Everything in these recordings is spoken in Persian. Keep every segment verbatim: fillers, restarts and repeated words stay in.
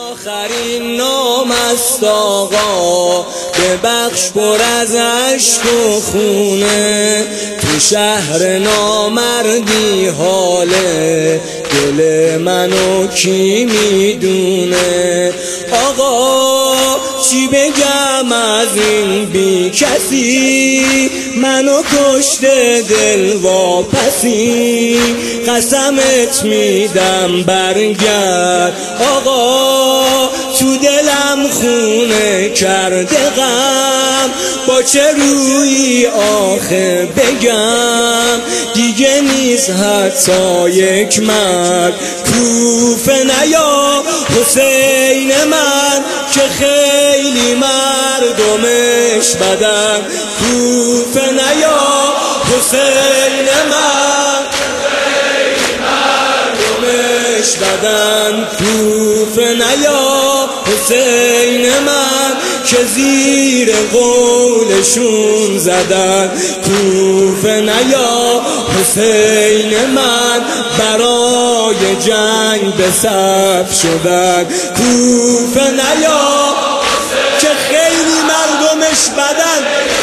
آخرین نام است آقا، ببخش پر از عشق و خونه. تو شهر نامردی حاله دل منو کی میدونه؟ آقا چی بگم از این بی کسی، منو کشته دل واپسی. قسمت میدم برگرد آقا، تو دلم خونه کرده غم. با چه روی آخه بگم دیگه نیست حتی یک مرد. کوفه نیا حسین من که خیلی مردمش بدن. کوفه نیا حسین من خیلی مردمش بدن. کوفه نیا حسین من که زیر قولشون زدن. کوفه نیا حسین من برای جنگ به صف شدن. کوفه نیا که خیلی مردمش بدن.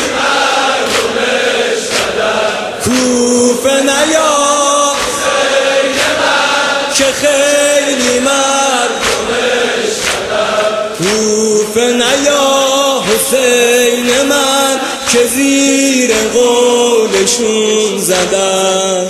کوفه نیا که خیلی مردمش بدن. کوفه نیا حسین من که زیر قولشون زدن.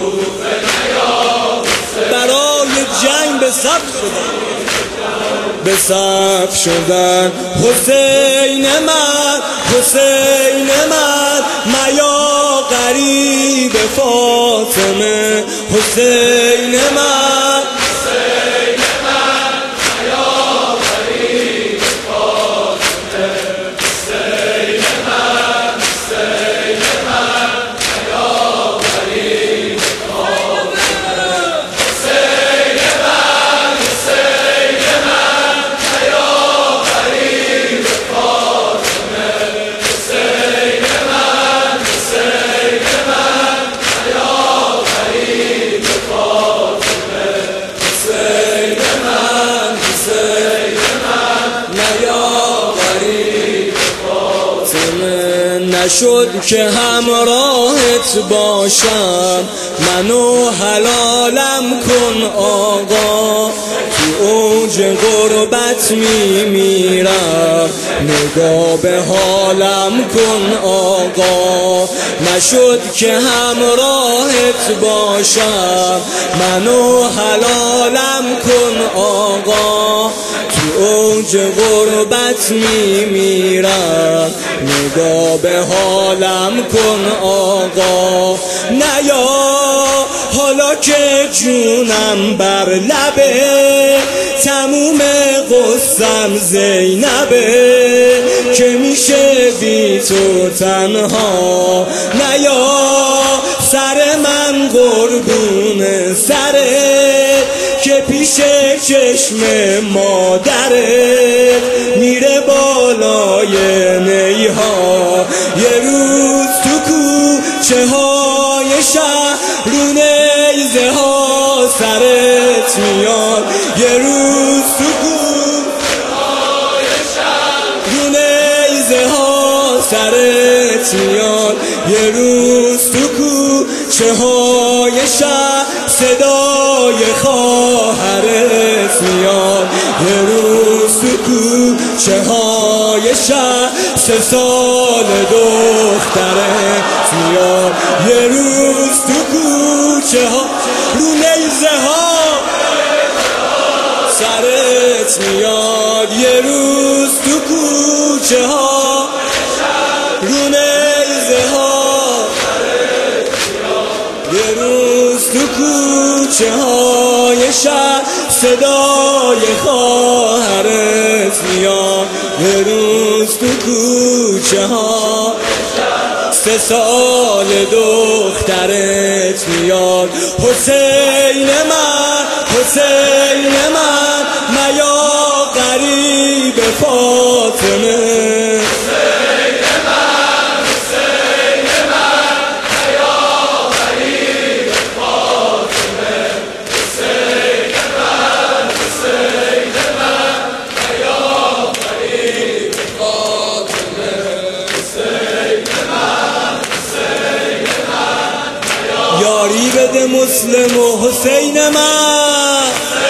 برای جنگ به صف شدن، به صف شدن. حسین من حسین من میا غریب فاطمه. حسین من حسین من میا غریب فاطمه. حسین من حسین من میا غریب فاطمه. حسین من حسین من میا غریب فاطمه. حسین من حسین من میا غریب فاطمه. حسین من حسین من میا غریب فاطمه. نشد که همراهت باشم، منو حلالم کن آقا. تو اوج غربت میمیرم، نگاه به حالم کن آقا. نشد که همراهت باشم، منو حلالم کن آقا. تو اوج غربت میمیرم، نگاه به حالم کن آقا. نیا حالا که جونم بر لبه، تموم قصم زینبه که میشه بی تو تنها. نیا سر من قربون سره که پیش چشم مادره میره بالای نیها. یه روز تو کوچه های شهر رو نیزه ها سرت میاد. یه روز تو کوچه های شهر رو نیزه ها سرت میاد. یه روز تو کوچه های شهر صدای خواهرت میاد. یه روز تو کوچه های شهر سه سال دخترت میاد. یه روز تو کوچه ها رو نیزه ها سرت میاد. یه روز تو کوچه ها رو نیزه ها یه روز تو کوچه های شهر صدای خواهرت میاد. یه روز تو کوچه ها سه سال دخترت میاد. حسین من حسین من میا غریب فاطمه. مسلم و حسین من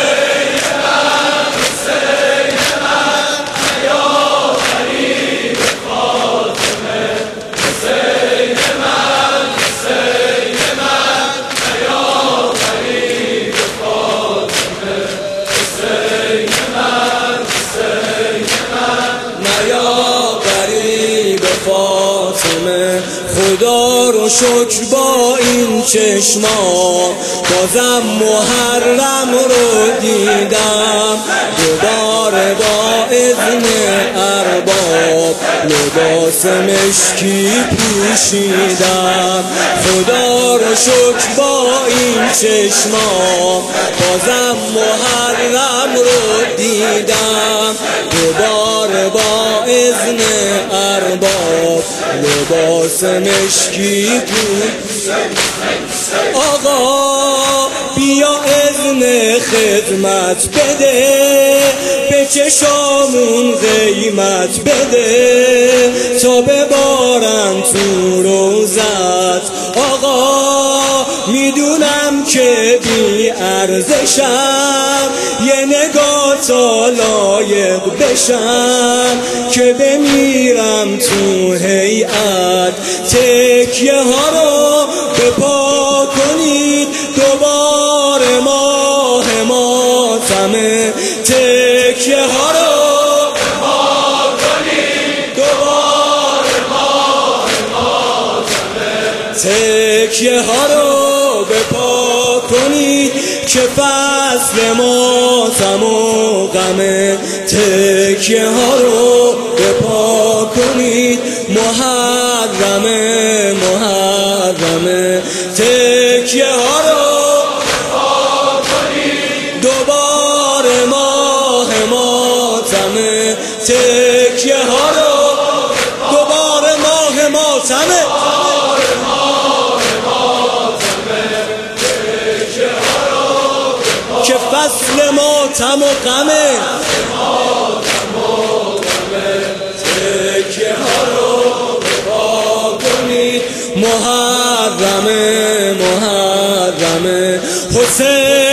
فاطمه. خدا رو شکر با این چشما بازم محرم رو دیدم، دوباره با اذن ارباب لباس مشکی پوشیدم. خدا رو شکر با این چشما بازم محرم رو دیدم، دوباره با اذن ارباب لباس مشکی پوشیدم. آقا بیا اذن خدمت بده، به چشامون قیمت بده تا ببارن تو روزت. آقا میدونم که بی ارزشم، یه نگاه تا لایق بشم که بمیرم تو هیئت. تکیه ها رو بپا کنید دوباره ماه ماتمه، تکیه ها رو بپا کنید دوباره ماه ماتمه، تکیه ها رو بپا کنید که فصل ماتم و غمه. تکیه ها رو بپا کنید محرمه محرمه، تکیه ها رو بپا کنید دوباره ماه ماتمه، تکیه ها رو دوباره ماه ماتمه، که فصل ماتم و غمه. تکیه ها رو بپا کنید محرمه محرمه. حسین